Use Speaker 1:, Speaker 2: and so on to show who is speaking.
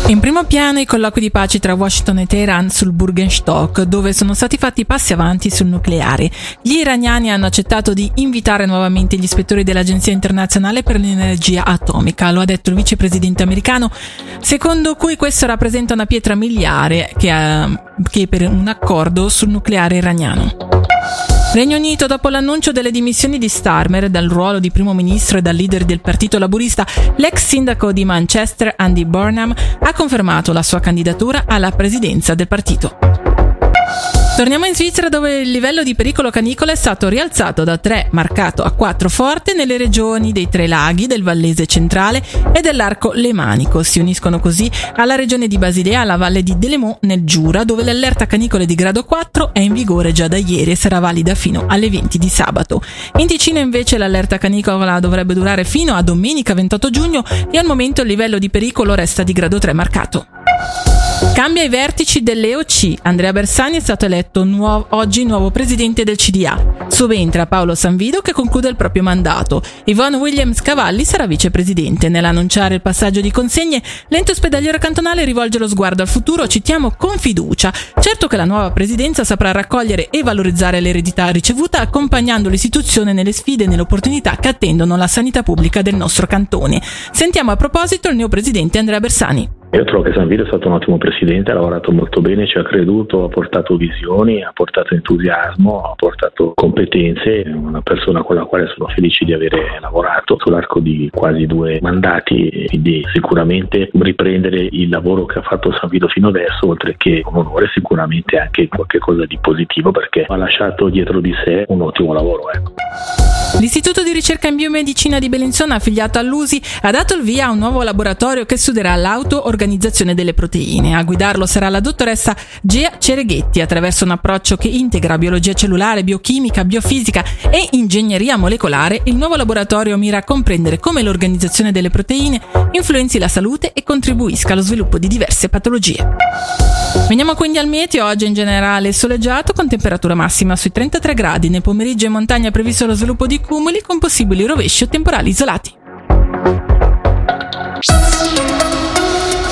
Speaker 1: In primo piano i colloqui di pace tra Washington e Teheran sul Bürgenstock, dove sono stati fatti passi avanti sul nucleare. Gli iraniani hanno accettato di invitare nuovamente gli ispettori dell'Agenzia Internazionale per l'Energia Atomica, lo ha detto il vicepresidente americano, secondo cui questo rappresenta una pietra miliare che per un accordo sul nucleare iraniano. Regno Unito, dopo l'annuncio delle dimissioni di Starmer dal ruolo di primo ministro e dal leader del partito laburista, l'ex sindaco di Manchester Andy Burnham ha confermato la sua candidatura alla presidenza del partito. Torniamo in Svizzera, dove il livello di pericolo canicolo è stato rialzato da 3 marcato a 4 forte nelle regioni dei Tre Laghi, del Vallese centrale e dell'Arco Lemanico. Si uniscono così alla regione di Basilea, alla valle di Delemont nel Giura, dove l'allerta canicole di grado 4 è in vigore già da ieri e sarà valida fino alle 20 di sabato. In Ticino invece l'allerta canicola dovrebbe durare fino a domenica 28 giugno e al momento il livello di pericolo resta di grado 3 marcato. Cambia i vertici dell'EOC. Andrea Bersani è stato eletto oggi nuovo presidente del CDA. Subentra Paolo Sanvido, che conclude il proprio mandato. Yvonne Williams Cavalli sarà vicepresidente. Nell'annunciare il passaggio di consegne, l'ente ospedaliero cantonale rivolge lo sguardo al futuro, citiamo, con fiducia. Certo che la nuova presidenza saprà raccogliere e valorizzare l'eredità ricevuta, accompagnando l'istituzione nelle sfide e nelle opportunità che attendono la sanità pubblica del nostro cantone. Sentiamo a proposito il neopresidente Andrea Bersani.
Speaker 2: Io trovo che Sanvido è stato un ottimo presidente, ha lavorato molto bene, ci ha creduto, ha portato visioni, ha portato entusiasmo, ha portato competenze, è una persona con la quale sono felice di avere lavorato sull'arco di quasi 2 mandati e di sicuramente riprendere il lavoro che ha fatto Sanvido fino adesso, oltre che un onore sicuramente anche qualcosa di positivo, perché ha lasciato dietro di sé un ottimo lavoro.
Speaker 1: L'Istituto di ricerca in biomedicina di Bellinzona, affiliato all'USI, ha dato il via a un nuovo laboratorio che studierà l'auto-organizzazione delle proteine. A guidarlo sarà la dottoressa Gea Cereghetti. Attraverso un approccio che integra biologia cellulare, biochimica, biofisica e ingegneria molecolare, il nuovo laboratorio mira a comprendere come l'organizzazione delle proteine influenzi la salute e contribuisca allo sviluppo di diverse patologie. Veniamo quindi al meteo. Oggi in generale soleggiato con temperatura massima sui 33 gradi. Nel pomeriggio in montagna è previsto lo sviluppo di cumuli con possibili rovesci o temporali isolati.